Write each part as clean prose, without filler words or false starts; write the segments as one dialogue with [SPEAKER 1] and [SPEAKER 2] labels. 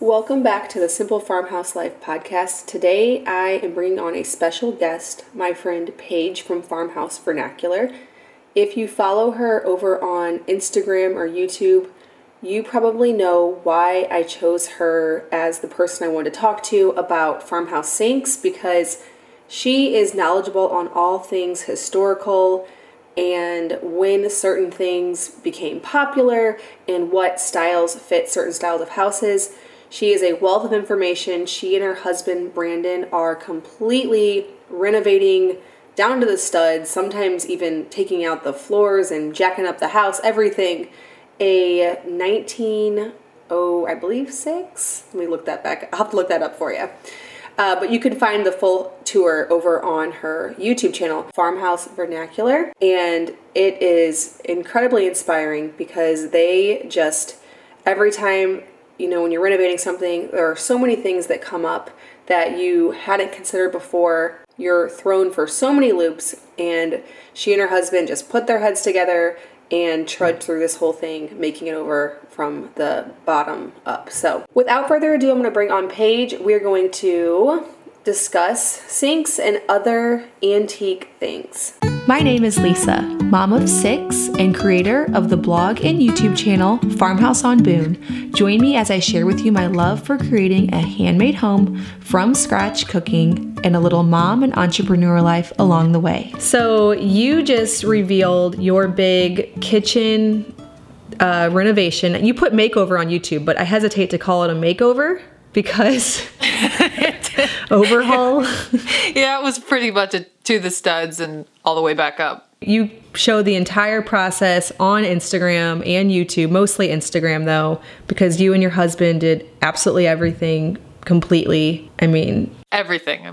[SPEAKER 1] Welcome back to the Simple Farmhouse Life podcast. Today I am bringing on a special guest, my friend Paige from Farmhouse Vernacular. If you follow her over on Instagram or YouTube, you probably know why I chose her as the person I wanted to talk to about farmhouse sinks, because she is knowledgeable on all things historical and when certain things became popular and what styles fit certain styles of houses. She is a wealth of information. She and her husband, Brandon, are completely renovating down to the studs, sometimes even taking out the floors and jacking up the house, everything. A 1906? Let me look that back. I'll have to look that up for you. But you can find the full tour over on her YouTube channel, Farmhouse Vernacular. And it is incredibly inspiring because they just, every time, when you're renovating something, there are so many things that come up that you hadn't considered before. You're thrown for so many loops, and she and her husband just put their heads together and trudged through this whole thing, making it over from the bottom up. So without further ado, I'm going to bring on Paige. We're going to discuss sinks and other antique things.
[SPEAKER 2] My name is Lisa, mom of 6 and creator of the blog and YouTube channel Farmhouse on Boone. Join me as I share with you my love for creating a handmade home from scratch cooking and a little mom and entrepreneur life along the way. So you just revealed your big kitchen renovation. You put makeover on YouTube, but I hesitate to call it a makeover because overhaul.
[SPEAKER 3] Yeah, it was pretty much to the studs and all the way back up.
[SPEAKER 2] You show the entire process on Instagram and YouTube, mostly Instagram though, because you and your husband did absolutely everything completely.
[SPEAKER 3] Everything.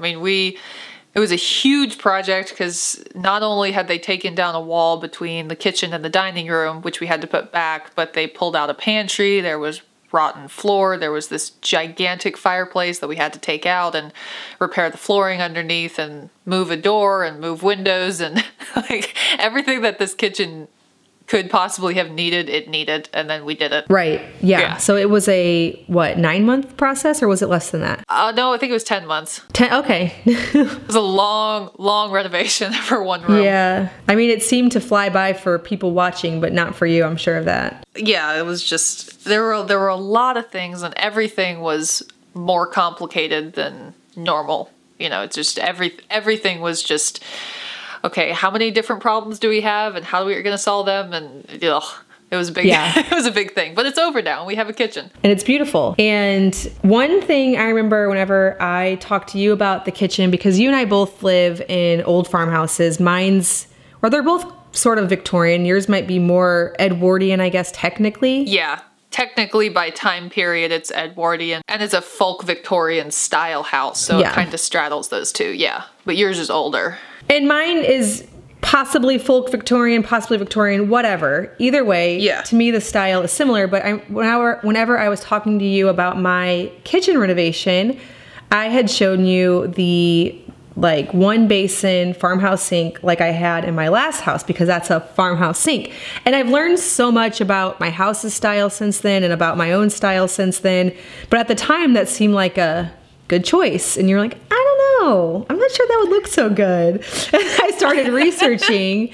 [SPEAKER 3] It was a huge project because not only had they taken down a wall between the kitchen and the dining room, which we had to put back, but they pulled out a pantry. There was rotten floor. There was this gigantic fireplace that we had to take out and repair the flooring underneath and move a door and move windows and like everything that this kitchen could possibly have needed, it needed, and then we did it.
[SPEAKER 2] Right. Yeah. So it was a 9-month process, or was it less than that?
[SPEAKER 3] No, I think it was 10 months.
[SPEAKER 2] 10. Okay.
[SPEAKER 3] It was a long renovation for one room.
[SPEAKER 2] Yeah. It seemed to fly by for people watching, but not for you. I'm sure of that.
[SPEAKER 3] Yeah. It was just there were a lot of things, and everything was more complicated than normal. It's just everything was just. Okay, how many different problems do we have, and how are we going to solve them? And it was a big, it was a big thing. But it's over now, and we have a kitchen,
[SPEAKER 2] and it's beautiful. And one thing I remember whenever I talked to you about the kitchen, because you and I both live in old farmhouses. They're both sort of Victorian. Yours might be more Edwardian, I guess, technically.
[SPEAKER 3] Yeah. Technically, by time period, it's Edwardian, and it's a folk Victorian style house, so it kind of straddles those two, But yours is older.
[SPEAKER 2] And mine is possibly folk Victorian, possibly Victorian, whatever. Either way, to me the style is similar, but whenever I was talking to you about my kitchen renovation, I had shown you the one basin farmhouse sink like I had in my last house, because that's a farmhouse sink. And I've learned so much about my house's style since then and about my own style since then. But at the time that seemed like a good choice. And you're like, I don't know. I'm not sure that would look so good. And I started researching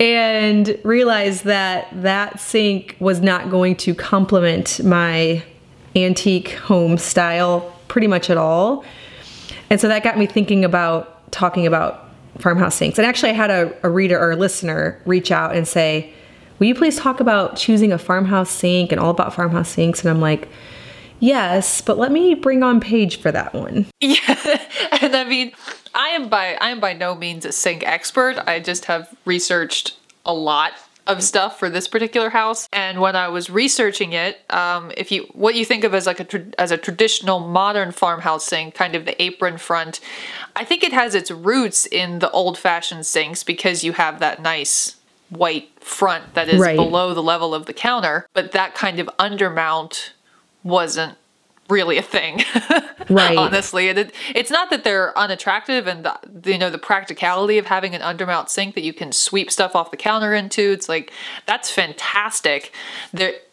[SPEAKER 2] and realized that sink was not going to complement my antique home style pretty much at all. And so that got me thinking about talking about farmhouse sinks. And actually I had a reader or a listener reach out and say, will you please talk about choosing a farmhouse sink and all about farmhouse sinks? And I'm like, yes, but let me bring on Paige for that one.
[SPEAKER 3] Yeah. And I am by no means a sink expert. I just have researched a lot of stuff for this particular house. And when I was researching it, what you think of as as a traditional modern farmhouse sink, kind of the apron front, I think it has its roots in the old-fashioned sinks because you have that nice white front that is below the level of the counter. But that kind of undermount wasn't really a thing,
[SPEAKER 2] right?
[SPEAKER 3] Honestly, and it's not that they're unattractive, and the practicality of having an undermount sink that you can sweep stuff off the counter into. It's like that's fantastic.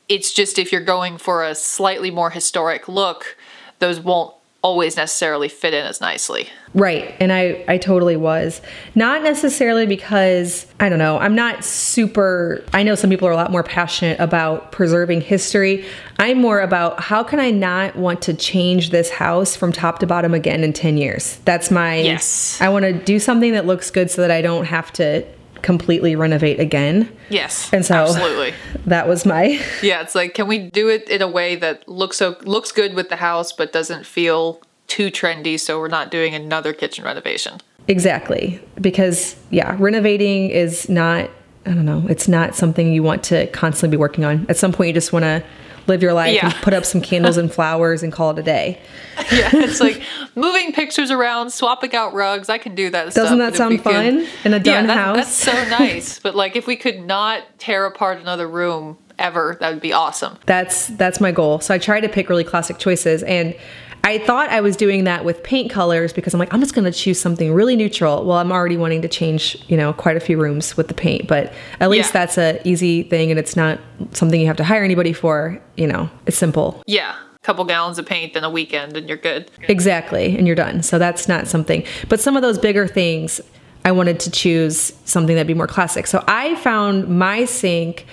[SPEAKER 3] It's just if you're going for a slightly more historic look, those won't always necessarily fit in as nicely.
[SPEAKER 2] Right. And I totally was. Not necessarily because, I don't know, I'm not super, I know some people are a lot more passionate about preserving history. I'm more about how can I not want to change this house from top to bottom again in 10 years? That's my,
[SPEAKER 3] yes.
[SPEAKER 2] I want to do something that looks good so that I don't have to completely renovate again.
[SPEAKER 3] Yes,
[SPEAKER 2] and so
[SPEAKER 3] absolutely.
[SPEAKER 2] That was my...
[SPEAKER 3] Yeah, it's like, can we do it in a way that looks good with the house, but doesn't feel too trendy, so we're not doing another kitchen renovation?
[SPEAKER 2] Exactly. Because, yeah, renovating is not, I don't know, it's not something you want to constantly be working on. At some point, you just want to live your life and put up some candles and flowers and call it a day.
[SPEAKER 3] Yeah, it's like moving pictures around, swapping out rugs. I can do that stuff.
[SPEAKER 2] Doesn't that sound fun in a done house?
[SPEAKER 3] That's so nice. But like, if we could not tear apart another room ever, that would be awesome.
[SPEAKER 2] That's my goal. So I try to pick really classic choices, and I thought I was doing that with paint colors because I'm like, I'm just going to choose something really neutral. Well, I'm already wanting to change, quite a few rooms with the paint, but at least that's a easy thing, and it's not something you have to hire anybody for. It's simple.
[SPEAKER 3] Yeah. Couple gallons of paint in a weekend and you're good.
[SPEAKER 2] Exactly. And you're done. So that's not something, but some of those bigger things, I wanted to choose something that'd be more classic. So I found my sink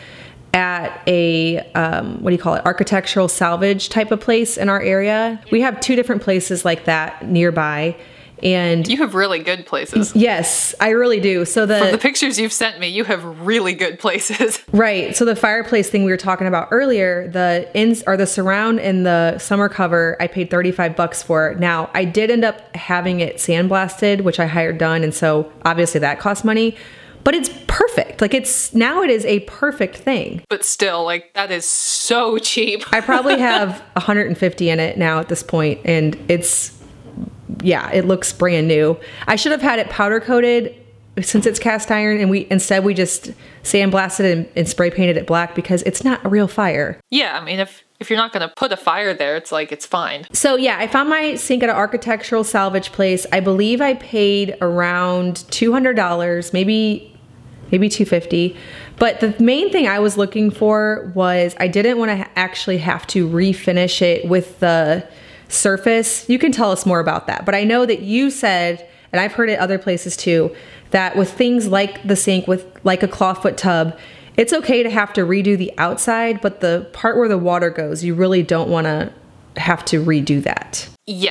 [SPEAKER 2] at a, architectural salvage type of place in our area. We have 2 different places like that nearby. And
[SPEAKER 3] you have really good places.
[SPEAKER 2] Yes, I really do. So
[SPEAKER 3] from the pictures you've sent me, you have really good places.
[SPEAKER 2] Right. So the fireplace thing we were talking about earlier, the surround and the summer cover, I paid $35 for. Now, I did end up having it sandblasted, which I hired done, and so obviously that cost money. But it's perfect. Like, it is a perfect thing.
[SPEAKER 3] But still, like, that is so cheap.
[SPEAKER 2] I probably have 150 in it now at this point, and it looks brand new. I should have had it powder coated since it's cast iron, and we just sandblasted it and spray painted it black because it's not a real fire.
[SPEAKER 3] Yeah, I mean, if you're not going to put a fire there, it's like, it's fine.
[SPEAKER 2] So yeah, I found my sink at an architectural salvage place. I believe I paid around $200, maybe $250. But the main thing I was looking for was I didn't want to actually have to refinish it with the surface. You can tell us more about that. But I know that you said, and I've heard it other places too, that with things like the sink, with like a clawfoot tub, it's okay to have to redo the outside, but the part where the water goes, you really don't want to have to redo that.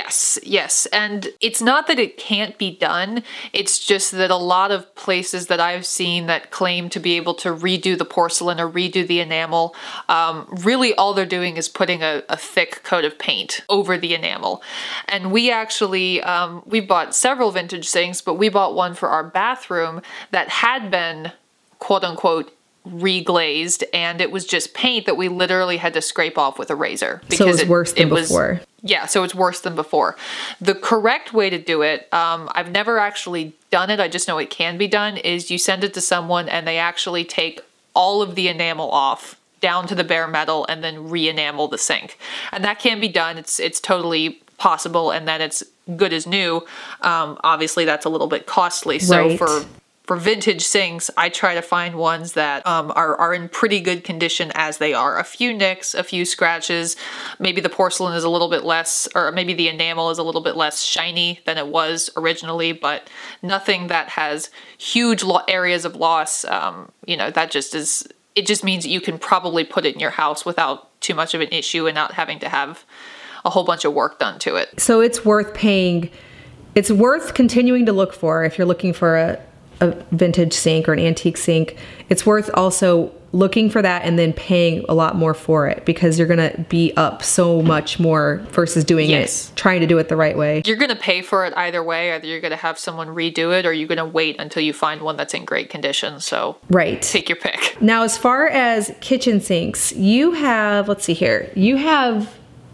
[SPEAKER 3] Yes. And it's not that it can't be done. It's just that a lot of places that I've seen that claim to be able to redo the porcelain or redo the enamel, really all they're doing is putting a thick coat of paint over the enamel. And we actually, we bought several vintage sinks, but we bought one for our bathroom that had been, quote unquote, reglazed, and it was just paint that we literally had to scrape off with a razor.
[SPEAKER 2] So it was worse than before.
[SPEAKER 3] Yeah, so it's worse than before. The correct way to do it, I've never actually done it, I just know it can be done, is you send it to someone and they actually take all of the enamel off down to the bare metal and then re-enamel the sink. And that can be done. It's totally possible, and then it's good as new. Obviously, that's a little bit costly. So
[SPEAKER 2] right.
[SPEAKER 3] For vintage sinks, I try to find ones that are in pretty good condition as they are. A few nicks, a few scratches. Maybe the porcelain is a little bit less, or maybe the enamel is a little bit less shiny than it was originally, but nothing that has huge areas of loss. That just is, it just means that you can probably put it in your house without too much of an issue and not having to have a whole bunch of work done to it.
[SPEAKER 2] So it's worth paying. It's worth continuing to look for if you're looking for a vintage sink or an antique sink. It's worth also looking for that and then paying a lot more for it, because you're going to be up so much more versus doing it, trying to do it the right way.
[SPEAKER 3] You're going to pay for it either way. Either you're going to have someone redo it, or you're going to wait until you find one that's in great condition. So
[SPEAKER 2] right.
[SPEAKER 3] Take your pick.
[SPEAKER 2] Now, as far as kitchen sinks, you have, let's see here, do you have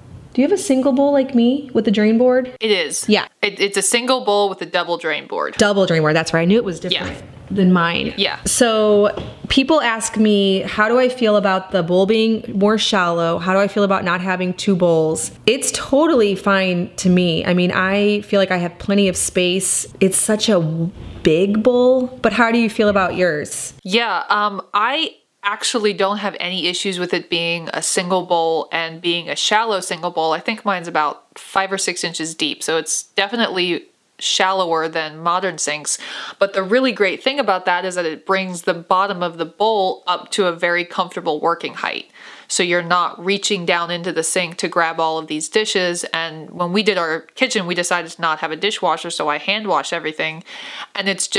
[SPEAKER 2] a single bowl like me with a drain board?
[SPEAKER 3] It is.
[SPEAKER 2] Yeah.
[SPEAKER 3] It's a single bowl with a double drain board.
[SPEAKER 2] Double drain board. That's right. I knew it was different than mine.
[SPEAKER 3] Yeah.
[SPEAKER 2] So people ask me, how do I feel about the bowl being more shallow? How do I feel about not having 2 bowls? It's totally fine to me. I mean, I feel like I have plenty of space. It's such a big bowl, but how do you feel about yours?
[SPEAKER 3] Yeah. I actually don't have any issues with it being a single bowl and being a shallow single bowl. I think mine's about 5 or 6 inches deep, so it's definitely shallower than modern sinks. But the really great thing about that is that it brings the bottom of the bowl up to a very comfortable working height. So you're not reaching down into the sink to grab all of these dishes. And when we did our kitchen, we decided to not have a dishwasher, so I hand wash everything. And it's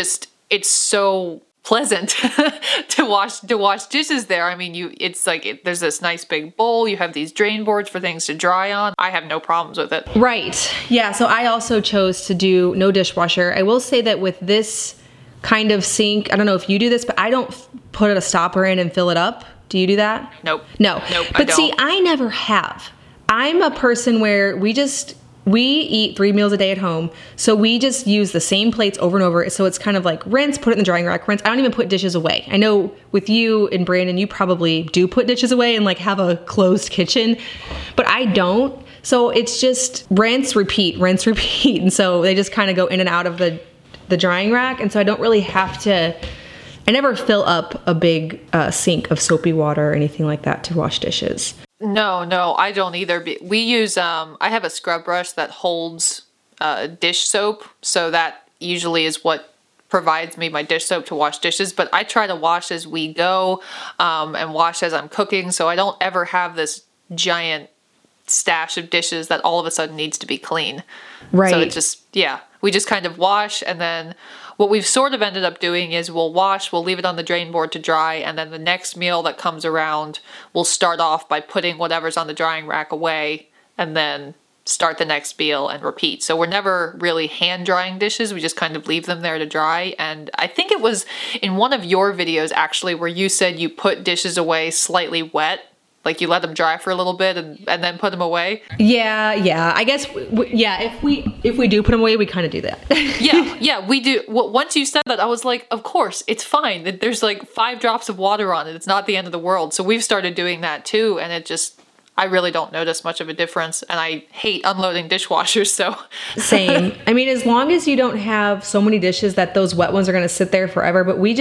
[SPEAKER 3] so pleasant to wash dishes there. I mean, there's this nice big bowl, you have these drain boards for things to dry on. I have no problems with it.
[SPEAKER 2] Right. Yeah, so I also chose to do no dishwasher. I will say that with this kind of sink, I don't know if you do this, but I don't put a stopper in and fill it up. Do you do that?
[SPEAKER 3] Nope.
[SPEAKER 2] No.
[SPEAKER 3] Nope,
[SPEAKER 2] but see, I never have. I'm a person where we eat 3 meals a day at home. So we just use the same plates over and over. So it's kind of like rinse, put it in the drying rack, rinse. I don't even put dishes away. I know with you and Brandon, you probably do put dishes away and like have a closed kitchen, but I don't. So it's just rinse, repeat. And so they just kind of go in and out of the drying rack. And so I don't really have to, I never fill up a big sink of soapy water or anything like that to wash dishes.
[SPEAKER 3] No, I don't either. We use, I have a scrub brush that holds dish soap, so that usually is what provides me my dish soap to wash dishes, but I try to wash as we go and wash as I'm cooking, so I don't ever have this giant stash of dishes that all of a sudden needs to be clean.
[SPEAKER 2] Right.
[SPEAKER 3] So it's we just kind of wash, and then what we've sort of ended up doing is we'll leave it on the drain board to dry, and then the next meal that comes around, we'll start off by putting whatever's on the drying rack away, and then start the next meal and repeat. So we're never really hand drying dishes. We just kind of leave them there to dry. And I think it was in one of your videos actually where you said you put dishes away slightly wet. Like you let them dry for a little bit and then put them away.
[SPEAKER 2] Yeah. I guess, if we do put them away, we kind of do that.
[SPEAKER 3] yeah, we do. Once you said that, I was like, of course, it's fine. There's like 5 drops of water on it. It's not the end of the world. So we've started doing that too. And I really don't notice much of a difference. And I hate unloading dishwashers, so.
[SPEAKER 2] Same. I mean, as long as you don't have so many dishes that those wet ones are going to sit there forever, but we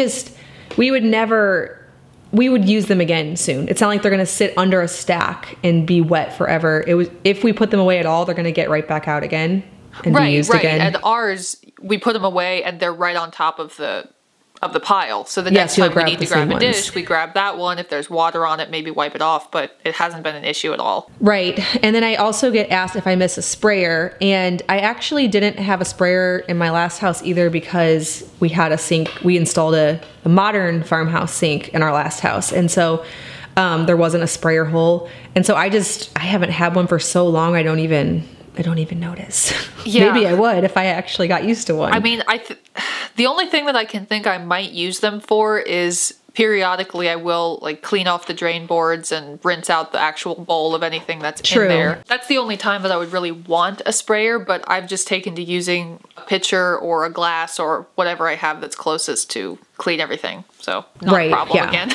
[SPEAKER 2] would use them again soon. It's not like they're going to sit under a stack and be wet forever. If we put them away at all, they're going to get right back out again and be used again.
[SPEAKER 3] And ours, we put them away and they're right on top of the pile. So the next time we need to grab a dish, we grab that one. If there's water on it, maybe wipe it off, but it hasn't been an issue at all.
[SPEAKER 2] Right. And then I also get asked if I miss a sprayer, and I actually didn't have a sprayer in my last house either because we had a sink. We installed a modern farmhouse sink in our last house. And so there wasn't a sprayer hole. And so I haven't had one for so long. I don't even notice. Yeah. Maybe I would if I actually got used to one.
[SPEAKER 3] I mean, the only thing that I can think I might use them for is periodically I will like clean off the drain boards and rinse out the actual bowl of anything that's in there. That's the only time that I would really want a sprayer, but I've just taken to using a pitcher or a glass or whatever I have that's closest to clean everything. So not a problem again.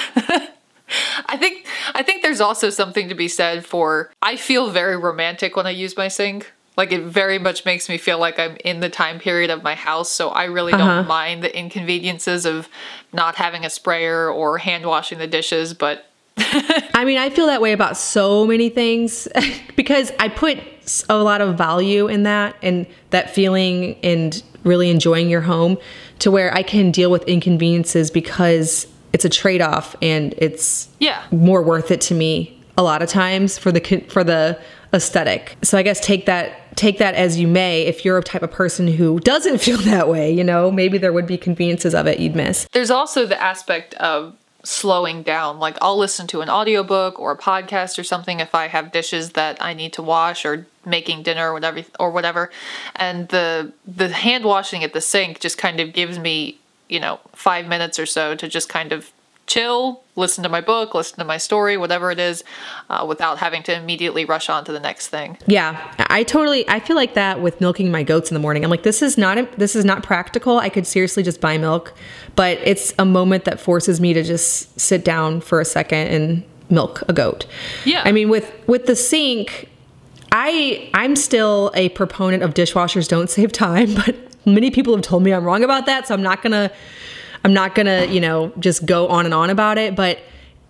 [SPEAKER 3] I think there's also something to be said for, I feel very romantic when I use my sink. Like it very much makes me feel like I'm in the time period of my house. So I really don't mind the inconveniences of not having a sprayer or hand washing the dishes. But
[SPEAKER 2] I mean, I feel that way about so many things because I put a lot of value in that and that feeling and really enjoying your home to where I can deal with inconveniences because it's a trade-off and it's more worth it to me a lot of times for the aesthetic. So I guess take that as you may. If you're a type of person who doesn't feel that way, maybe there would be conveniences of it you'd miss.
[SPEAKER 3] There's also the aspect of slowing down. Like I'll listen to an audiobook or a podcast or something if I have dishes that I need to wash or making dinner or whatever. And the hand washing at the sink just kind of gives me 5 minutes or so to just kind of chill, listen to my book, listen to my story, whatever it is, without having to immediately rush on to the next thing.
[SPEAKER 2] Yeah, I feel like that with milking my goats in the morning. I'm like, this is not practical. I could seriously just buy milk, but it's a moment that forces me to just sit down for a second and milk a goat.
[SPEAKER 3] Yeah.
[SPEAKER 2] I mean, with the sink, I'm still a proponent of dishwashers don't save time, but many people have told me I'm wrong about that, so I'm not gonna, just go on and on about it. But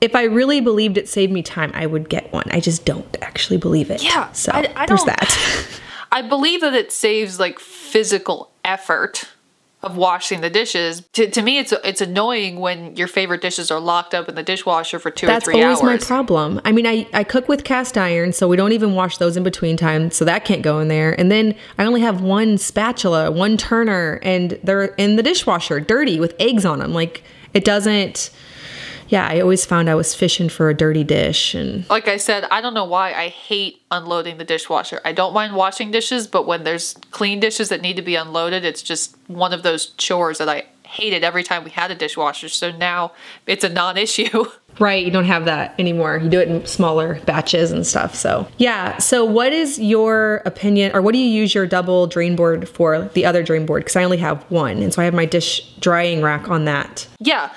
[SPEAKER 2] if I really believed it saved me time, I would get one. I just don't actually believe it.
[SPEAKER 3] Yeah.
[SPEAKER 2] So
[SPEAKER 3] I
[SPEAKER 2] there's
[SPEAKER 3] don't,
[SPEAKER 2] that.
[SPEAKER 3] I believe that it saves like physical effort of washing the dishes. To me, it's annoying when your favorite dishes are locked up in the dishwasher for 2 or 3 hours.
[SPEAKER 2] That's always my problem. I mean, I cook with cast iron, so we don't even wash those in between time, so that can't go in there. And then I only have one spatula, one turner, and they're in the dishwasher, dirty with eggs on them. Like, it doesn't... Yeah, I always found I was fishing for a dirty dish. And
[SPEAKER 3] like I said, I don't know why I hate unloading the dishwasher. I don't mind washing dishes, but when there's clean dishes that need to be unloaded, it's just one of those chores that I hated every time we had a dishwasher. So now it's a non-issue.
[SPEAKER 2] Right, you don't have that anymore. You do it in smaller batches and stuff. So yeah, so what is your opinion, or what do you use your double drain board for, the other drain board? Because I only have one, and so I have my dish drying rack on that.
[SPEAKER 3] Yeah,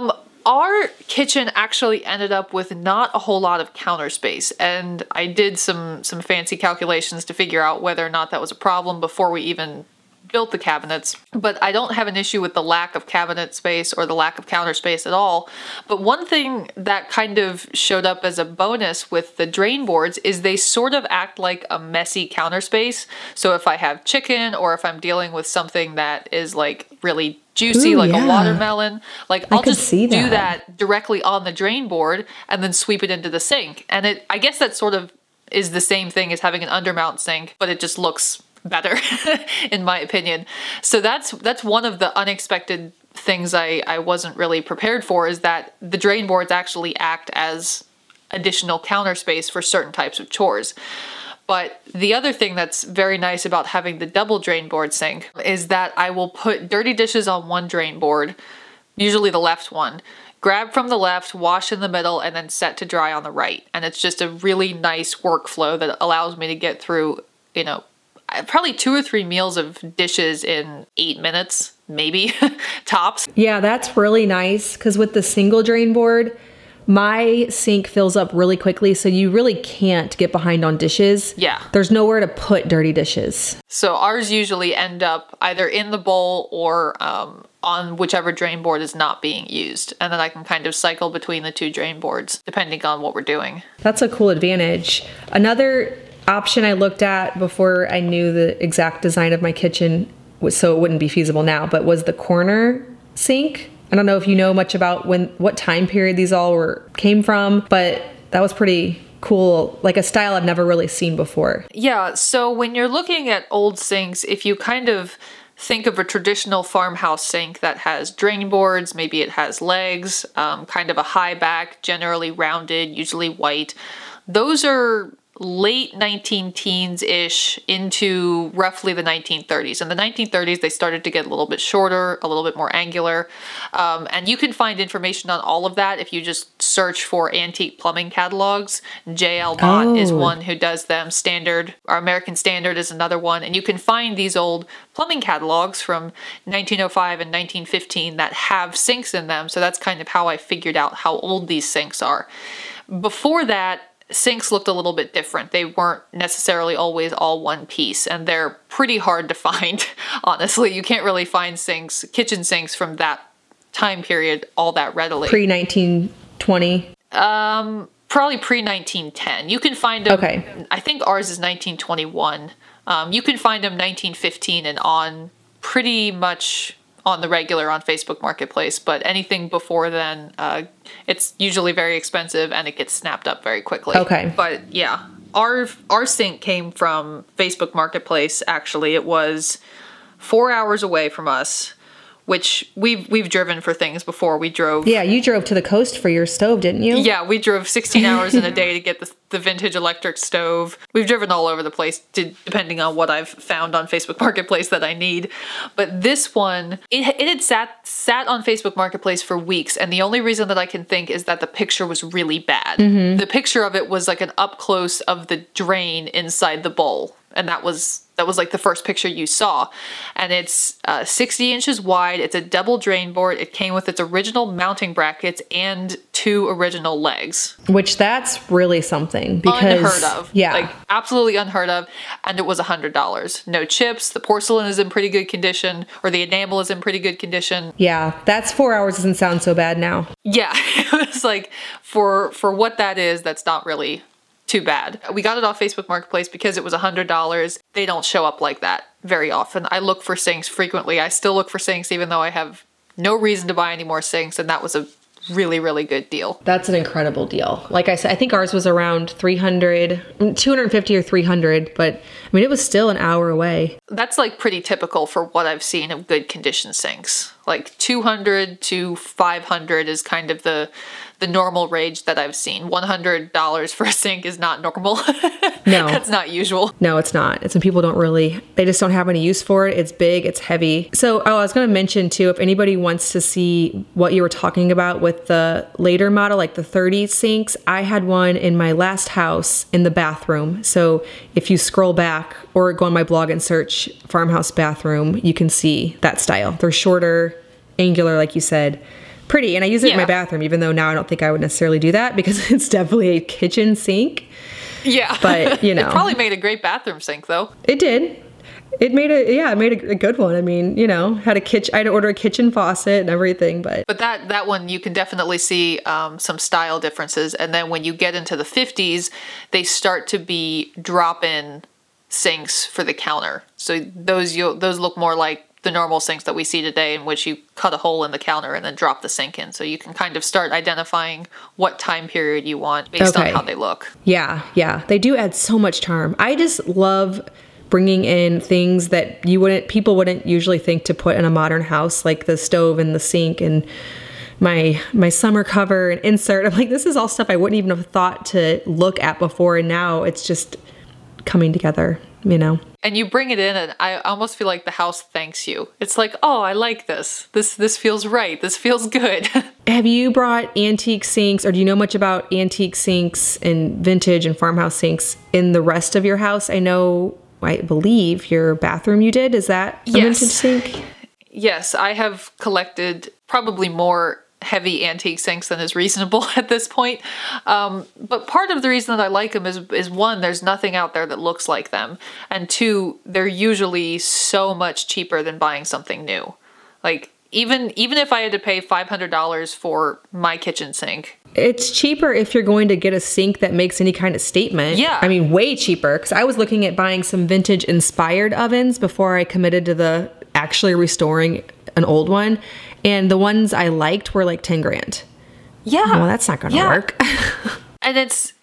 [SPEAKER 3] our kitchen actually ended up with not a whole lot of counter space, and I did some fancy calculations to figure out whether or not that was a problem before we even built the cabinets. But I don't have an issue with the lack of cabinet space or the lack of counter space at all. But one thing that kind of showed up as a bonus with the drain boards is they sort of act like a messy counter space. So if I have chicken, or if I'm dealing with something that is like really juicy, like a watermelon, like I'll just do that directly on the drain board and then sweep it into the sink. And I guess that sort of is the same thing as having an undermount sink, but it just looks better in my opinion. So that's one of the unexpected things I wasn't really prepared for, is that the drain boards actually act as additional counter space for certain types of chores. But the other thing that's very nice about having the double drain board sink is that I will put dirty dishes on one drain board, usually the left one, grab from the left, wash in the middle, and then set to dry on the right. And it's just a really nice workflow that allows me to get through, probably 2 or 3 meals of dishes in 8 minutes, maybe, tops.
[SPEAKER 2] Yeah, that's really nice, because with the single drain board, my sink fills up really quickly, so you really can't get behind on dishes.
[SPEAKER 3] Yeah.
[SPEAKER 2] There's nowhere to put dirty dishes.
[SPEAKER 3] So ours usually end up either in the bowl or on whichever drain board is not being used. And then I can kind of cycle between the 2 drain boards, depending on what we're doing.
[SPEAKER 2] That's a cool advantage. Another option I looked at before I knew the exact design of my kitchen, so it wouldn't be feasible now, but was the corner sink. I don't know if you know much about what time period these all came from, but that was pretty cool, like a style I've never really seen before.
[SPEAKER 3] Yeah, so when you're looking at old sinks, if you kind of think of a traditional farmhouse sink that has drain boards, maybe it has legs, kind of a high back, generally rounded, usually white, those are late 19-teens-ish into roughly the 1930s. In the 1930s, they started to get a little bit shorter, a little bit more angular. And you can find information on all of that if you just search for antique plumbing catalogs. JL Mott is one who does them. Standard, our American Standard is another one. And you can find these old plumbing catalogs from 1905 and 1915 that have sinks in them. So that's kind of how I figured out how old these sinks are. Before that, sinks looked a little bit different. They weren't necessarily always all one piece, and they're pretty hard to find, honestly. You can't really find kitchen sinks from that time period all that readily.
[SPEAKER 2] Pre-1920?
[SPEAKER 3] Probably pre-1910. You can find them,
[SPEAKER 2] okay.
[SPEAKER 3] I think ours is 1921. You can find them 1915 and on, pretty much on the regular on Facebook Marketplace, but anything before then, it's usually very expensive and it gets snapped up very quickly.
[SPEAKER 2] Okay.
[SPEAKER 3] But yeah, our sink came from Facebook Marketplace, actually. It was 4 hours away from us, which we've driven for things before. We drove...
[SPEAKER 2] Yeah, you drove to the coast for your stove, didn't you?
[SPEAKER 3] Yeah, we drove 16 hours in a day to get the vintage electric stove. We've driven all over the place, depending on what I've found on Facebook Marketplace that I need. But this one, it had sat on Facebook Marketplace for weeks, and the only reason that I can think is that the picture was really bad. Mm-hmm. The picture of it was like an up close of the drain inside the bowl. And that was like the first picture you saw. And it's 60 inches wide. It's a double drain board. It came with its original mounting brackets and 2 original legs.
[SPEAKER 2] Which that's really something because
[SPEAKER 3] unheard of.
[SPEAKER 2] Yeah.
[SPEAKER 3] Like absolutely unheard of. And it was $100. No chips. The porcelain is in pretty good condition, or the enamel is in pretty good condition.
[SPEAKER 2] Yeah. That's 4 hours doesn't sound so bad now.
[SPEAKER 3] Yeah. It was like for what that is, that's not really too bad. We got it off Facebook Marketplace because it was $100. They don't show up like that very often. I look for sinks frequently. I still look for sinks even though I have no reason to buy any more sinks, and that was a really, really good deal.
[SPEAKER 2] That's an incredible deal. Like I said, I think ours was around 250 or 300, but I mean, it was still an hour away.
[SPEAKER 3] That's like pretty typical for what I've seen of good condition sinks. Like 200 to 500 is kind of the normal range that I've seen. $100 for a sink is not normal.
[SPEAKER 2] No.
[SPEAKER 3] That's not usual.
[SPEAKER 2] No, it's not. It's when people they just don't have any use for it. It's big, it's heavy. So, I was going to mention too, if anybody wants to see what you were talking about with the later model, like the 30s sinks, I had one in my last house in the bathroom. So if you scroll back or go on my blog and search farmhouse bathroom, you can see that style. They're shorter, angular, like you said. Pretty, and I use it in my bathroom, even though now I don't think I would necessarily do that because it's definitely a kitchen sink.
[SPEAKER 3] Yeah.
[SPEAKER 2] But, you know.
[SPEAKER 3] It probably made a great bathroom sink, though.
[SPEAKER 2] It did. It made a good one. I mean, you know, I had to order a kitchen faucet and everything, but
[SPEAKER 3] that one, you can definitely see some style differences. And then when you get into the 50s, they start to be drop-in sinks for the counter. So those look more like the normal sinks that we see today, in which you cut a hole in the counter and then drop the sink in. So you can kind of start identifying what time period you want based on how they look.
[SPEAKER 2] Yeah. They do add so much charm. I just love bringing in things that people wouldn't usually think to put in a modern house, like the stove and the sink and my summer cover and insert. I'm like, this is all stuff I wouldn't even have thought to look at before, and now it's just coming together, you know.
[SPEAKER 3] And you bring it in, and I almost feel like the house thanks you. It's like, oh, I like this. This feels right. This feels good.
[SPEAKER 2] Have you brought antique sinks, or do you know much about antique sinks and vintage and farmhouse sinks in the rest of your house? I believe your bathroom you did. Is that a vintage sink?
[SPEAKER 3] Yes, I have collected probably more heavy antique sinks than is reasonable at this point. But part of the reason that I like them is one, there's nothing out there that looks like them. And two, they're usually so much cheaper than buying something new. Like even if I had to pay $500 for my kitchen sink,
[SPEAKER 2] it's cheaper if you're going to get a sink that makes any kind of statement.
[SPEAKER 3] Yeah.
[SPEAKER 2] I mean, way cheaper. Because I was looking at buying some vintage inspired ovens before I committed to actually restoring an old one. And the ones I liked were like 10 grand.
[SPEAKER 3] Yeah.
[SPEAKER 2] Well, that's not going to work.
[SPEAKER 3] And it's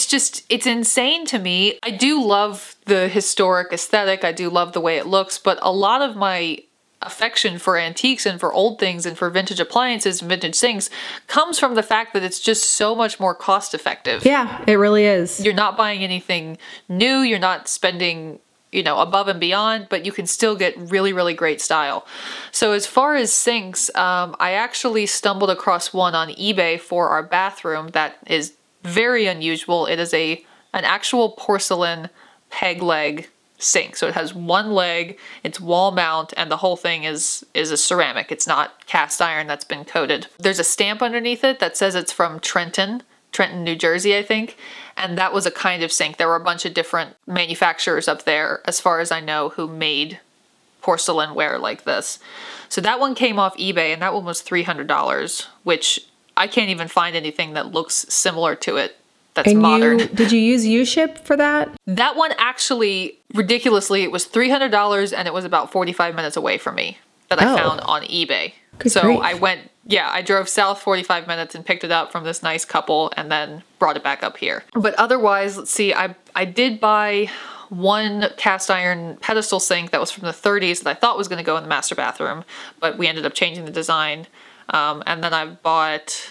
[SPEAKER 3] insane to me. I do love the historic aesthetic. I do love the way it looks. But a lot of my affection for antiques and for old things and for vintage appliances and vintage sinks comes from the fact that it's just so much more cost effective.
[SPEAKER 2] Yeah, it really is.
[SPEAKER 3] You're not buying anything new. You're not spending above and beyond, but you can still get really, really great style. So as far as sinks, I actually stumbled across one on eBay for our bathroom that is very unusual. It is an actual porcelain peg leg sink. So it has one leg, it's wall mount, and the whole thing is a ceramic. It's not cast iron that's been coated. There's a stamp underneath it that says it's from Trenton, New Jersey, I think. And that was a kind of sink. There were a bunch of different manufacturers up there, as far as I know, who made porcelain ware like this. So that one came off eBay, and that one was $300, which I can't even find anything that looks similar to it that's modern.
[SPEAKER 2] Did you use U-Ship for that?
[SPEAKER 3] That one actually, ridiculously, it was $300, and it was about 45 minutes away from me that I found on eBay.
[SPEAKER 2] Good
[SPEAKER 3] so
[SPEAKER 2] grief.
[SPEAKER 3] I drove south 45 minutes and picked it up from this nice couple and then brought it back up here. But otherwise, let's see, I did buy one cast iron pedestal sink that was from the 30s that I thought was going to go in the master bathroom, but we ended up changing the design. And then I bought,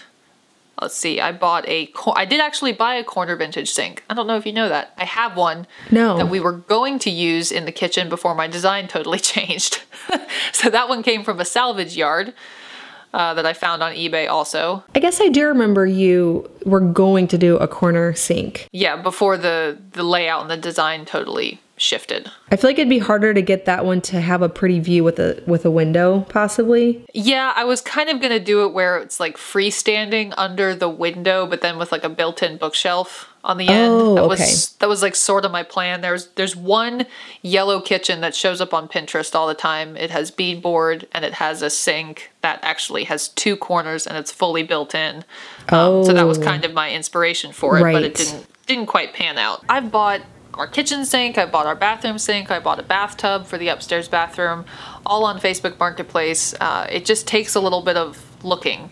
[SPEAKER 3] I did actually buy a corner vintage sink. I don't know if you know that. I have one that we were going to use in the kitchen before my design totally changed. So that one came from a salvage yard that I found on eBay also.
[SPEAKER 2] I guess I do remember you were going to do a corner sink.
[SPEAKER 3] Yeah, before the layout and the design totally shifted.
[SPEAKER 2] I feel like it'd be harder to get that one to have a pretty view with a window, possibly.
[SPEAKER 3] Yeah, I was kind of going to do it where it's like freestanding under the window, but then with like a built-in bookshelf on the end. That was like sort of my plan. There's one yellow kitchen that shows up on Pinterest all the time. It has beadboard and it has a sink that actually has 2 corners and it's fully built in. So that was kind of my inspiration for it, but it didn't quite pan out. I've bought our kitchen sink, I bought our bathroom sink, I bought a bathtub for the upstairs bathroom, all on Facebook Marketplace. It just takes a little bit of looking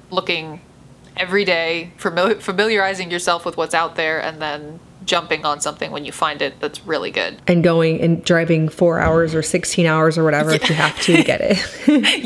[SPEAKER 3] every day, familiarizing yourself with what's out there, and then jumping on something when you find it that's really good.
[SPEAKER 2] And going and driving 4 hours or 16 hours or whatever if you have to get it.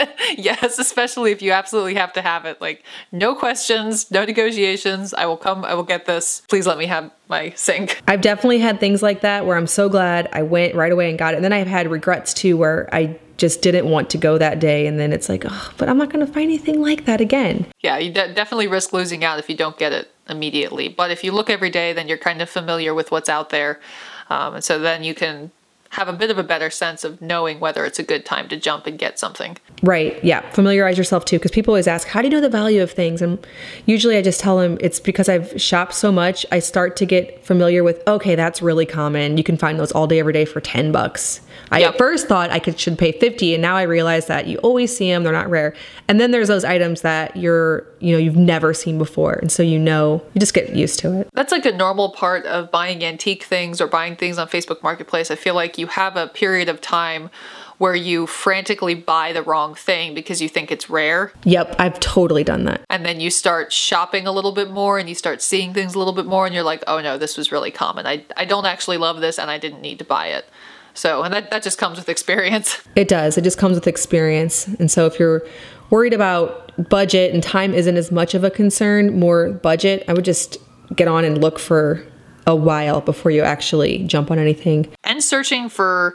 [SPEAKER 3] Yes, especially if you absolutely have to have it. Like, no questions, no negotiations. I will get this. Please let me have my sink.
[SPEAKER 2] I've definitely had things like that where I'm so glad I went right away and got it. And then I've had regrets too, where I just didn't want to go that day. And then it's like, oh, but I'm not going to find anything like that again.
[SPEAKER 3] Yeah, you definitely risk losing out if you don't get it immediately. But if you look every day, then you're kind of familiar with what's out there. And so then you can have a bit of a better sense of knowing whether it's a good time to jump and get something.
[SPEAKER 2] Right. Yeah. Familiarize yourself too. Because people always ask, how do you know the value of things? And usually I just tell them it's because I've shopped so much. I start to get familiar with, okay, that's really common. You can find those all day, every day for $10. I at first thought I should pay $50, and now I realize that you always see them. They're not rare. And then there's those items that you've never seen before. And so, you just get used to it.
[SPEAKER 3] That's like a normal part of buying antique things or buying things on Facebook Marketplace. I feel like you have a period of time where you frantically buy the wrong thing because you think it's rare.
[SPEAKER 2] Yep, I've totally done that.
[SPEAKER 3] And then you start shopping a little bit more and you start seeing things a little bit more and you're like, oh no, this was really common. I don't actually love this and I didn't need to buy it. So, and that just comes with experience.
[SPEAKER 2] It does. It just comes with experience. And so if you're worried about budget and time isn't as much of a concern, more budget, I would just get on and look for a while before you actually jump on anything.
[SPEAKER 3] And searching for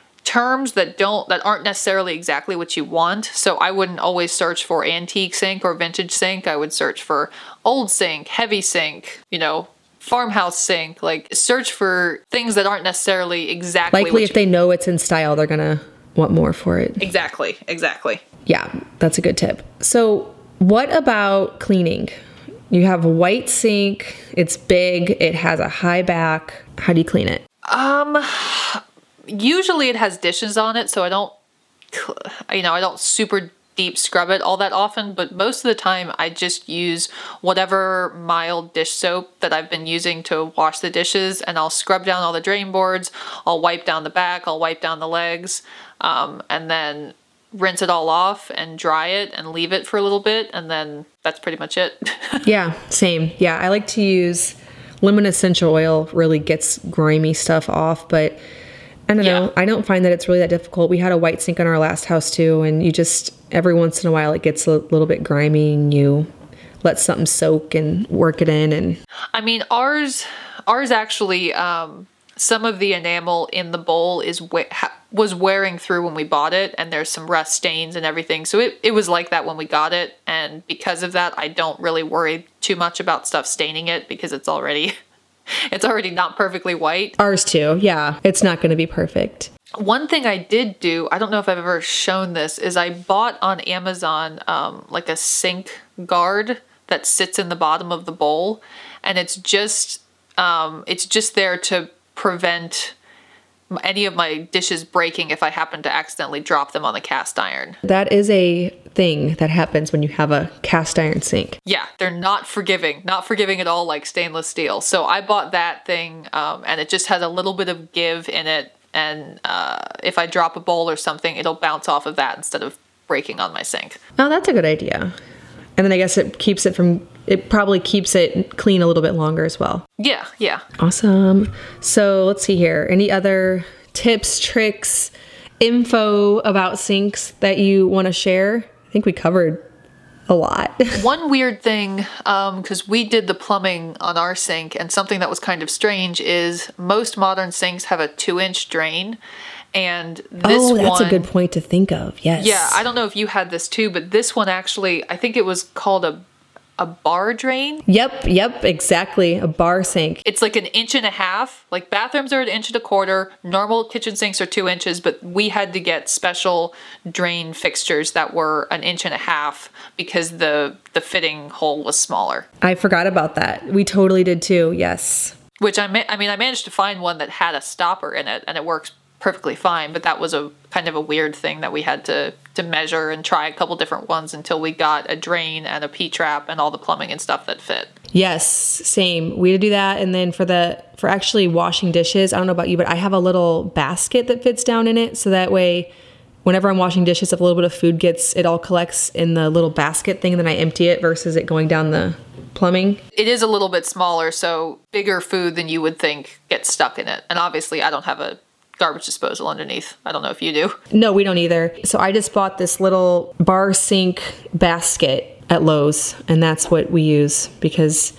[SPEAKER 3] terms that aren't necessarily exactly what you want. So I wouldn't always search for antique sink or vintage sink. I would search for old sink, heavy sink, farmhouse sink. Like, search for things that aren't necessarily exactly
[SPEAKER 2] likely if they know it's in style, they're gonna want more for it.
[SPEAKER 3] Exactly.
[SPEAKER 2] Yeah, that's a good tip. So what about cleaning? You have a white sink, it's big, it has a high back. How do you clean it?
[SPEAKER 3] Usually it has dishes on it, so I don't super deep scrub it all that often, but most of the time I just use whatever mild dish soap that I've been using to wash the dishes, and I'll scrub down all the drain boards, I'll wipe down the back, I'll wipe down the legs, and then rinse it all off and dry it and leave it for a little bit, and then that's pretty much it.
[SPEAKER 2] Yeah, same. Yeah, I like to use lemon essential oil, really gets grimy stuff off, but I don't know. I don't find that it's really that difficult. We had a white sink in our last house too, and you just, every once in a while it gets a little bit grimy and you let something soak and work it in. And
[SPEAKER 3] I mean, ours actually, some of the enamel in the bowl was wearing through when we bought it, and there's some rust stains and everything. So it was like that when we got it, and because of that, I don't really worry too much about stuff staining it because it's already not perfectly white.
[SPEAKER 2] Ours too, yeah. It's not going to be perfect.
[SPEAKER 3] One thing I did do, I don't know if I've ever shown this, is I bought on Amazon like a sink guard that sits in the bottom of the bowl, and it's just there to prevent any of my dishes breaking if I happen to accidentally drop them on the cast iron.
[SPEAKER 2] That is a thing that happens when you have a cast iron sink.
[SPEAKER 3] Yeah, they're not forgiving at all, like stainless steel. So I bought that thing, and it just has a little bit of give in it, and if I drop a bowl or something, it'll bounce off of that instead of breaking on my sink.
[SPEAKER 2] Oh, that's a good idea. And then I guess it probably keeps it clean a little bit longer as well.
[SPEAKER 3] Yeah.
[SPEAKER 2] Awesome. So let's see here. Any other tips, tricks, info about sinks that you want to share? I think we covered a lot.
[SPEAKER 3] One weird thing, because we did the plumbing on our sink, and something that was kind of strange is most modern sinks have a 2-inch drain. And this one... Oh,
[SPEAKER 2] that's a good point to think of. Yes.
[SPEAKER 3] Yeah, I don't know if you had this too, but this one actually, I think it was called a a bar drain.
[SPEAKER 2] Yep, exactly. A bar sink.
[SPEAKER 3] It's like 1.5 inches. Like bathrooms are 1.25 inches. Normal kitchen sinks are 2 inches, but we had to get special drain fixtures that were 1.5 inches because the fitting hole was smaller.
[SPEAKER 2] I forgot about that. We totally did too. Yes.
[SPEAKER 3] Which I managed to find one that had a stopper in it and it works perfectly fine, but that was a kind of a weird thing that we had to measure and try a couple different ones until we got a drain and a P-trap and all the plumbing and stuff that fit.
[SPEAKER 2] Yes, same. We do that. And then for actually washing dishes, I don't know about you, but I have a little basket that fits down in it. So that way, whenever I'm washing dishes, if a little bit of food it all collects in the little basket thing, and then I empty it versus it going down the plumbing.
[SPEAKER 3] It is a little bit smaller, so bigger food than you would think gets stuck in it. And obviously I don't have a garbage disposal underneath. I don't know if you do.
[SPEAKER 2] No, we don't either. So I just bought this little bar sink basket at Lowe's, and that's what we use because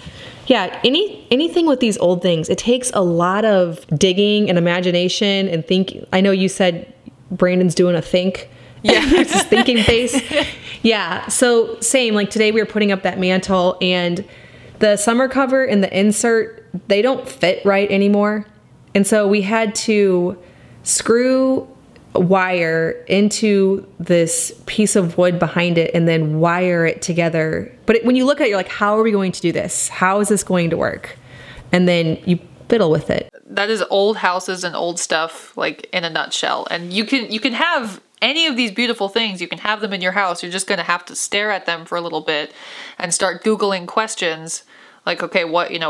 [SPEAKER 2] anything with these old things, it takes a lot of digging and imagination and thinking. I know you said Brandon's doing a think. Yeah. His thinking face. Yeah. So same, like today we were putting up that mantle and the summer cover and the insert, they don't fit right anymore. And so we had to screw wire into this piece of wood behind it and then wire it together. But when you look at it, you're like, how are we going to do this? How is this going to work? And then you fiddle with it.
[SPEAKER 3] That is old houses and old stuff, like in a nutshell. And you can have any of these beautiful things. You can have them in your house. You're just going to have to stare at them for a little bit and start Googling questions like, okay,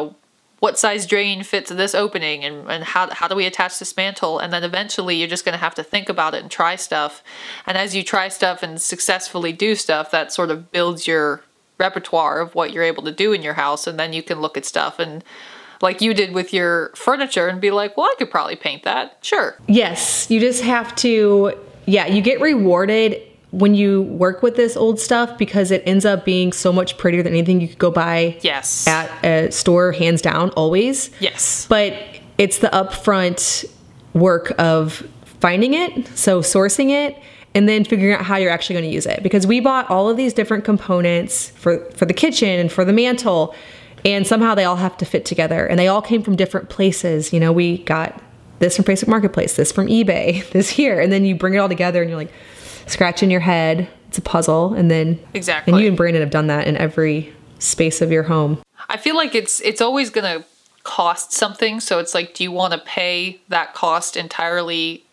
[SPEAKER 3] what size drain fits this opening and how do we attach this mantle? And then eventually you're just going to have to think about it and try stuff. And as you try stuff and successfully do stuff, that sort of builds your repertoire of what you're able to do in your house. And then you can look at stuff and like you did with your furniture and be like, well, I could probably paint that. Sure.
[SPEAKER 2] Yes. You just have to, you get rewarded when you work with this old stuff because it ends up being so much prettier than anything you could go buy at a store, hands down, always.
[SPEAKER 3] Yes.
[SPEAKER 2] But it's the upfront work of finding it, so sourcing it, and then figuring out how you're actually going to use it. Because we bought all of these different components for the kitchen and for the mantle, and somehow they all have to fit together. And they all came from different places. We got this from Facebook Marketplace, this from eBay, this here. And then you bring it all together and you're like, scratching your head. It's a puzzle. And then
[SPEAKER 3] exactly.
[SPEAKER 2] And you and Brandon have done that in every space of your home.
[SPEAKER 3] I feel like it's always going to cost something. So it's like, do you want to pay that cost entirely,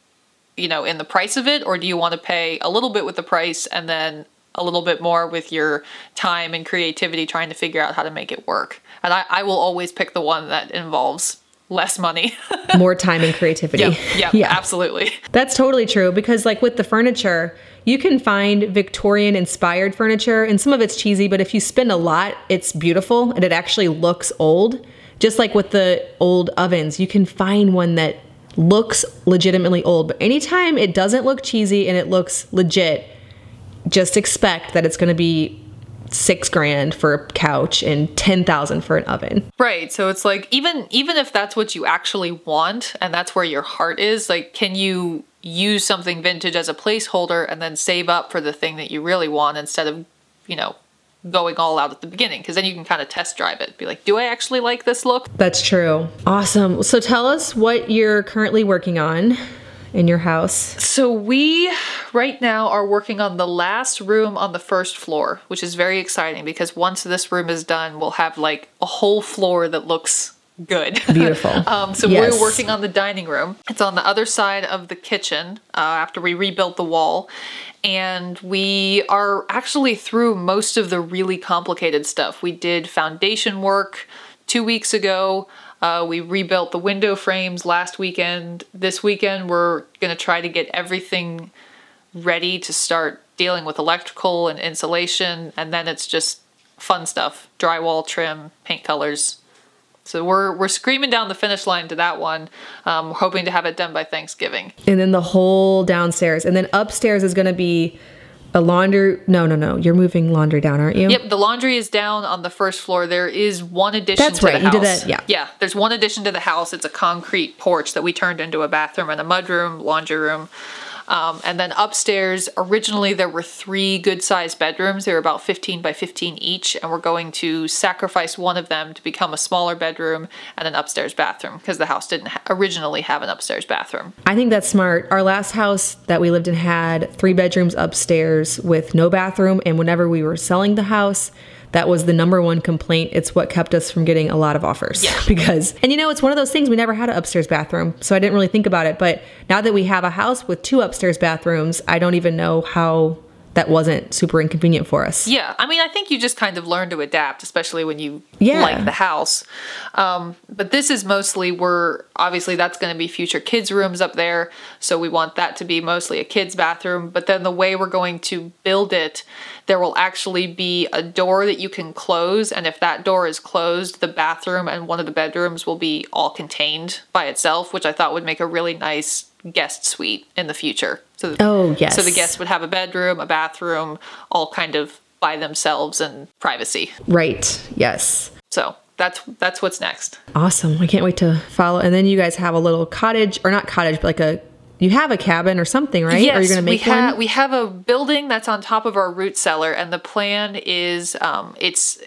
[SPEAKER 3] in the price of it? Or do you want to pay a little bit with the price and then a little bit more with your time and creativity trying to figure out how to make it work? And I will always pick the one that involves less money.
[SPEAKER 2] More time and creativity.
[SPEAKER 3] Yeah, absolutely.
[SPEAKER 2] That's totally true because like with the furniture, you can find Victorian inspired furniture and some of it's cheesy, but if you spend a lot, it's beautiful and it actually looks old. Just like with the old ovens, you can find one that looks legitimately old, but anytime it doesn't look cheesy and it looks legit, just expect that it's going to be $6,000 for a couch and $10,000 for an oven.
[SPEAKER 3] Right. So it's like, even if that's what you actually want and that's where your heart is, like, can you use something vintage as a placeholder and then save up for the thing that you really want instead of, going all out at the beginning? Because then you can kind of test drive it. Be like, do I actually like this look?
[SPEAKER 2] That's true. Awesome. So tell us what you're currently working on in your house.
[SPEAKER 3] So we right now are working on the last room on the first floor, which is very exciting because once this room is done, we'll have like a whole floor that looks good.
[SPEAKER 2] Beautiful.
[SPEAKER 3] We're working on the dining room. It's on the other side of the kitchen after we rebuilt the wall. And we are actually through most of the really complicated stuff. We did foundation work 2 weeks ago. We rebuilt the window frames last weekend. This weekend, we're going to try to get everything ready to start dealing with electrical and insulation. And then it's just fun stuff. Drywall, trim, paint colors. So we're screaming down the finish line to that one, hoping to have it done by Thanksgiving.
[SPEAKER 2] And then the whole downstairs. And then upstairs is going to be a laundry. No. You're moving laundry down, aren't you?
[SPEAKER 3] Yep. The laundry is down on the first floor. There is one addition to the house.
[SPEAKER 2] That's right. You did that. Yeah.
[SPEAKER 3] Yeah. There's one addition to the house. It's a concrete porch that we turned into a bathroom and a mudroom, laundry room. And then upstairs, originally there were 3 good-sized bedrooms. They were about 15 by 15 each, and we're going to sacrifice one of them to become a smaller bedroom and an upstairs bathroom because the house didn't originally have an upstairs bathroom.
[SPEAKER 2] I think that's smart. Our last house that we lived in had 3 bedrooms upstairs with no bathroom, and whenever we were selling the house, that was the number one complaint. It's what kept us from getting a lot of offers.
[SPEAKER 3] Yeah.
[SPEAKER 2] Because, and it's one of those things, we never had an upstairs bathroom, so I didn't really think about it. But now that we have a house with 2 upstairs bathrooms, I don't even know how that wasn't super inconvenient for us.
[SPEAKER 3] Yeah, I mean, I think you just kind of learn to adapt, especially when you like the house. But this is mostly obviously that's going to be future kids' rooms up there, so we want that to be mostly a kids' bathroom. But then the way we're going to build it, there will actually be a door that you can close, and if that door is closed, the bathroom and one of the bedrooms will be all contained by itself, which I thought would make a really nice guest suite in the future. So the guests would have a bedroom, a bathroom, all kind of by themselves and privacy.
[SPEAKER 2] Right. Yes.
[SPEAKER 3] So that's what's next.
[SPEAKER 2] Awesome. I can't wait to follow. And then you guys have a little cottage, or not cottage, but you have a cabin or something, right?
[SPEAKER 3] Yes,
[SPEAKER 2] are you going to make one?
[SPEAKER 3] We have a building that's on top of our root cellar, and the plan is it's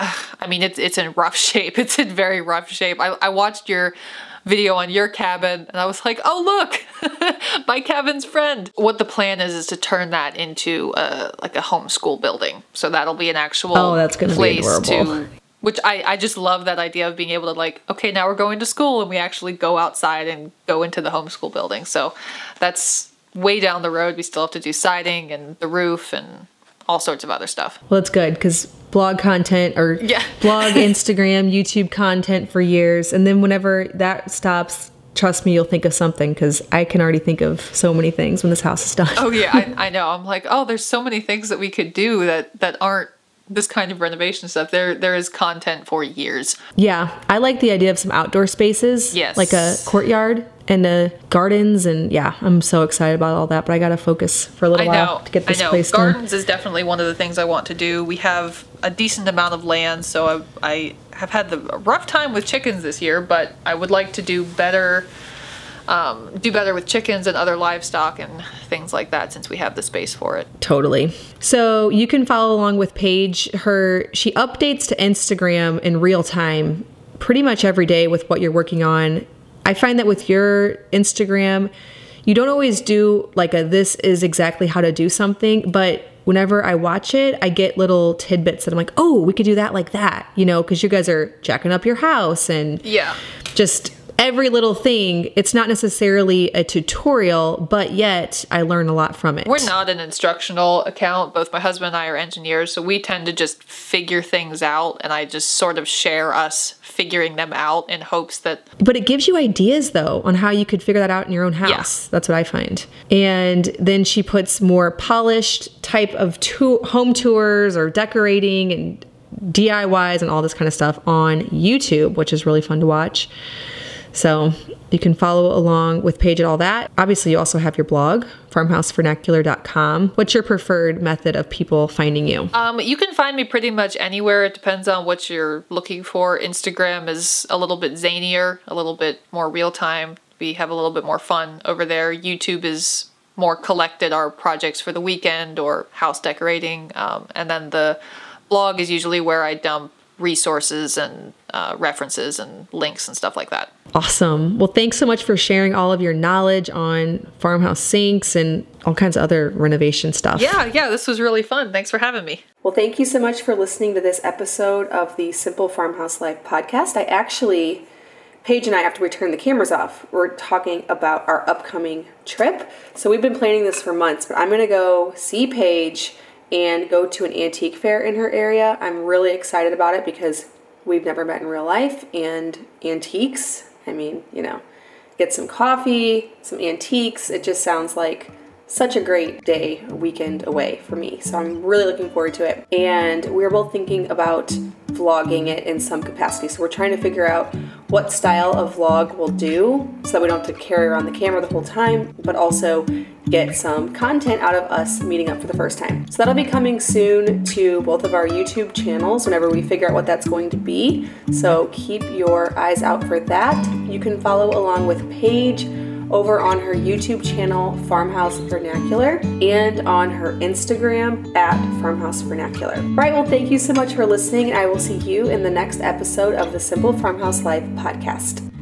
[SPEAKER 3] in rough shape. It's in very rough shape. I watched your video on your cabin and I was like, oh look, my cabin's friend. What the plan is to turn that into a homeschool building. So that'll be an actual
[SPEAKER 2] that's gonna
[SPEAKER 3] place
[SPEAKER 2] be adorable.
[SPEAKER 3] which I just love that idea of being able to okay, now we're going to school and we actually go outside and go into the homeschool building. So that's way down the road. We still have to do siding and the roof and all sorts of other stuff.
[SPEAKER 2] Well, it's good because blog content or blog, Instagram, YouTube content for years. And then whenever that stops, trust me, you'll think of something because I can already think of so many things when this house is done.
[SPEAKER 3] Oh, yeah, I know. I'm like, oh, there's so many things that we could do that aren't this kind of renovation stuff. There is content for years.
[SPEAKER 2] Yeah, I like the idea of some outdoor spaces.
[SPEAKER 3] Yes.
[SPEAKER 2] Like a courtyard and gardens. And yeah, I'm so excited about all that. But I got to focus for a little while to get this place done.
[SPEAKER 3] Gardens is definitely one of the things I want to do. We have a decent amount of land, so I have had a rough time with chickens this year, but I would like to do better with chickens and other livestock and things like that since we have the space for it.
[SPEAKER 2] Totally. So you can follow along with Paige. She updates to Instagram in real time pretty much every day with what you're working on. I find that with your Instagram, you don't always do this is exactly how to do something, but whenever I watch it, I get little tidbits that I'm like, oh, we could do that like that, because you guys are jacking up your house and just every little thing. It's not necessarily a tutorial, but yet I learn a lot from it.
[SPEAKER 3] We're not an instructional account. Both my husband and I are engineers, so we tend to just figure things out, and I just sort of share us figuring them out in hopes that...
[SPEAKER 2] But it gives you ideas, though, on how you could figure that out in your own house. Yeah. That's what I find. And then she puts more polished type of home tours or decorating and DIYs and all this kind of stuff on YouTube, which is really fun to watch. So you can follow along with Paige and all that. Obviously, you also have your blog, farmhousevernacular.com. What's your preferred method of people finding you?
[SPEAKER 3] You can find me pretty much anywhere. It depends on what you're looking for. Instagram is a little bit zanier, a little bit more real time. We have a little bit more fun over there. YouTube is more collected, our projects for the weekend or house decorating. And then the blog is usually where I dump resources and references and links and stuff like that.
[SPEAKER 2] Awesome. Well, thanks so much for sharing all of your knowledge on farmhouse sinks and all kinds of other renovation stuff.
[SPEAKER 3] Yeah, this was really fun. Thanks for having me.
[SPEAKER 1] Well, thank you so much for listening to this episode of the Simple Farmhouse Life podcast. Paige and I have to return the cameras off. We're talking about our upcoming trip. So we've been planning this for months, but I'm going to go see Paige and go to an antique fair in her area. I'm really excited about it because we've never met in real life, and antiques, get some coffee, some antiques. It just sounds like such a great day, a weekend away for me. So I'm really looking forward to it. And we're both thinking about vlogging it in some capacity. So we're trying to figure out what style of vlog we'll do so that we don't have to carry around the camera the whole time, but also get some content out of us meeting up for the first time. So that'll be coming soon to both of our YouTube channels whenever we figure out what that's going to be. So keep your eyes out for that. You can follow along with Paige over on her YouTube channel, Farmhouse Vernacular, and on her Instagram at Farmhouse Vernacular. All right, well, thank you so much for listening, and I will see you in the next episode of the Simple Farmhouse Life podcast.